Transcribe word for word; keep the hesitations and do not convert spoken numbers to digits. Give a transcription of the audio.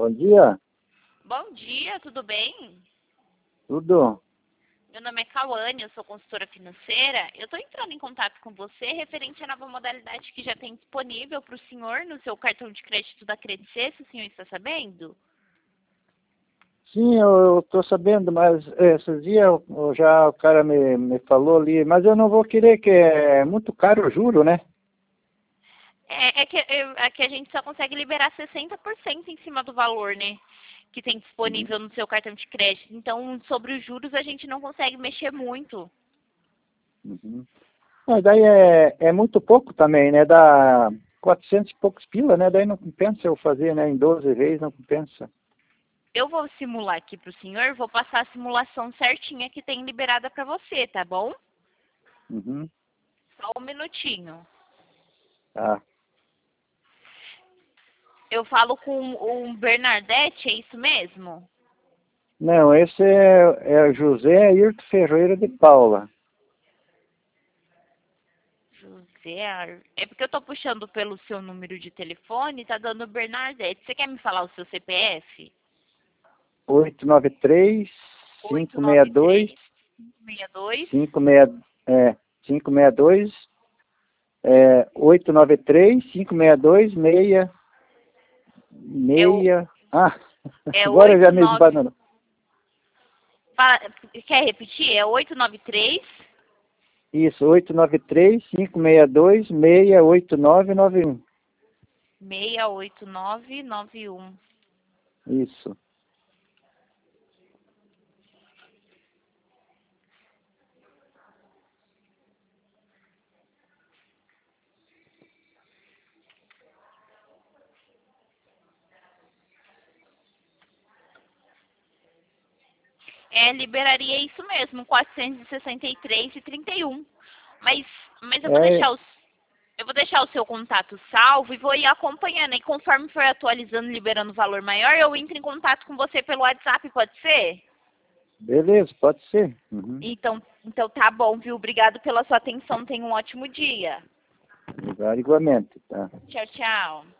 Bom dia. Bom dia, tudo bem? Tudo? Meu nome é Cauane, eu sou consultora financeira. Eu estou entrando em contato com você referente à nova modalidade que já tem disponível para o senhor no seu cartão de crédito da Credit C, se o senhor está sabendo? Sim, eu estou sabendo, mas é, esses dias eu- eu já o cara me, me falou ali, mas eu não vou querer, que é muito caro o juro, né? É, é que, eu- é que a gente só consegue liberar sessenta por cento em cima do valor, né? Que tem Uhum. disponível no seu cartão de crédito. Então, sobre os juros, a gente não consegue mexer muito. Uhum. Mas daí é, é muito pouco também, né? Dá quatrocentos e poucos pila, né? Daí não compensa eu fazer, né? Em doze vezes não compensa. Eu vou simular aqui para o senhor, vou passar a simulação certinha que tem liberada para você, tá bom? Uhum. Só um minutinho. Tá. Eu falo com o Bernadette, é isso mesmo? Não, esse é, é José Ayrton Ferreira de Paula. José, Ar- é porque eu tô puxando pelo seu número de telefone, tá dando Bernadette. Você quer me falar o seu C P F? oito nove três, Oito cinco seis nove dois, três seis dois. cinco seis, é, cinco seis dois, é, oito nove três, cinco seis dois, seis, É o seis, ah, é agora já oito me nove. esbananou. Fala- Quer repetir? É oito nove três Isso, oito nove três, cinco seis dois, seis oito nove nove um. seis oito nove nove um. Isso. É, liberaria isso mesmo, quatrocentos e sessenta e três e trinta e um. Mas, mas eu vou É, deixar os, eu vou deixar o seu contato salvo e vou ir acompanhando. E conforme for atualizando, liberando valor maior, eu entro em contato com você pelo WhatsApp, pode ser? beleza, pode ser. Uhum. Então, então tá bom, viu? Obrigado pela sua atenção. Tenha um ótimo dia. Obrigado, igualmente, tá? Tchau, tchau.